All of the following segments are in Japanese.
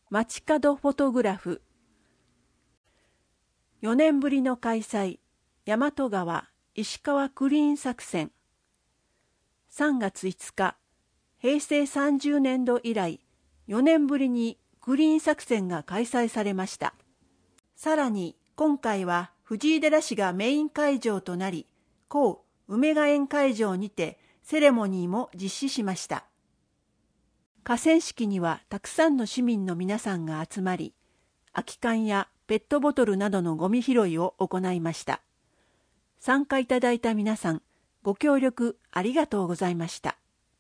街角フォトグラフ。4年ぶりの開催、大和川石川クリーン作戦。3月5日、平成30年度以来、4年ぶりにクリーン作戦が開催されました。さらに、今回は藤井寺市がメイン会場となり、後梅ヶ園会場にてセレモニーも実施しました。河川敷にはたくさんの市民の皆さんが集まり、空き缶やペットボトルなどのゴミ拾いを行いました。参加いただいた皆さん、ご協力ありがとうございました。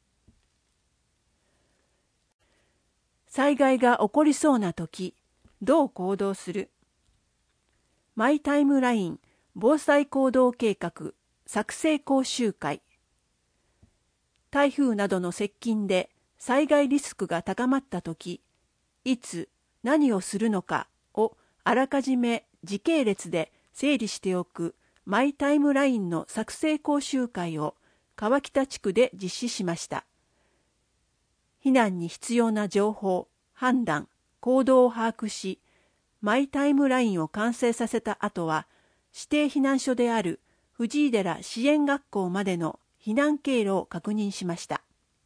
災害が起こりそうなとき、どう行動する？マイタイムライン防災行動計画作成講習会。台風などの接近で災害リスクが高まったとき、いつ何をするのかをあらかじめ時系列で整理しておくマイタイムラインの作成講習会を川北地区で実施しました。避難に必要な情報、判断、行動を把握し、マイタイムラインを完成させた後は、指定避難所である藤井寺支援学校までの避難経路を確認しました。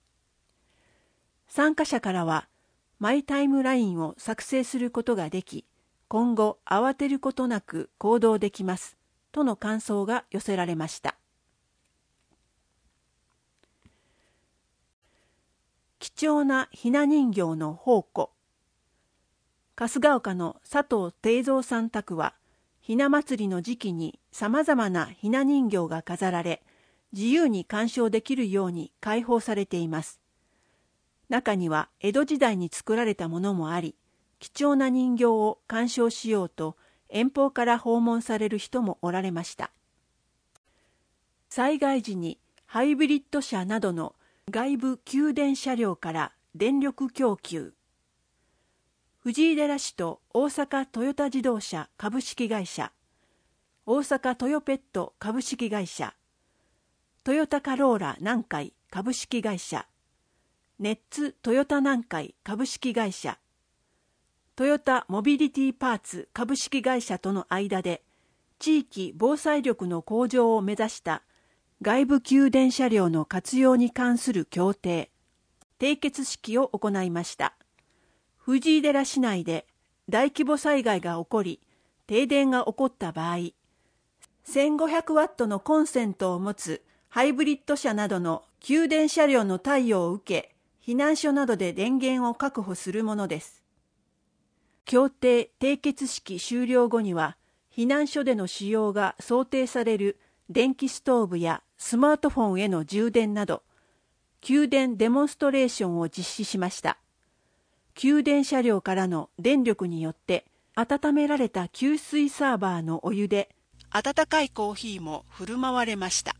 参加者からは、マイタイムラインを作成することができ、今後慌てることなく行動できます、との感想が寄せられました。貴重なひな人形の宝庫。春日岡の佐藤定蔵さん宅は、ひな祭りの時期にさまざまなひな人形が飾られ、自由に鑑賞できるように開放されています。中には江戸時代に作られたものもあり、貴重な人形を鑑賞しようと遠方から訪問される人もおられました。災害時にハイブリッド車などの外部給電車両から電力供給。藤井寺市と大阪トヨタ自動車株式会社、大阪トヨペット株式会社、トヨタカローラ南海株式会社、ネッツトヨタ南海株式会社、トヨタモビリティパーツ株式会社との間で地域防災力の向上を目指した外部給電車両の活用に関する協定、締結式を行いました。藤井寺市内で大規模災害が起こり、停電が起こった場合、1500ワットのコンセントを持つハイブリッド車などの給電車両の貸与を受け、避難所などで電源を確保するものです。協定締結式終了後には、避難所での使用が想定される電気ストーブやスマートフォンへの充電など、給電デモンストレーションを実施しました。給電車両からの電力によって温められた給水サーバーのお湯で温かいコーヒーも振る舞われました。